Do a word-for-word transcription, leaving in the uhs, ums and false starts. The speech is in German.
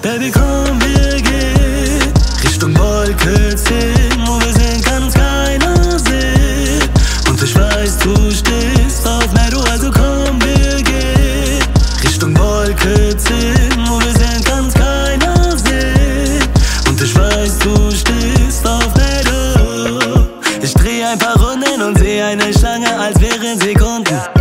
Baby, komm, wir gehen Richtung Wolke zehn, wo wir sind, kann uns keiner sehen. Und ich weiß, du stehst auf mehr, du, also komm, wir gehen Richtung Wolke zehn, wo wir sind, kann uns keiner sehen. Und ich weiß, du stehst auf mehr, du. Ich dreh ein paar Runden und seh eine Schlange, als wären Sekunden.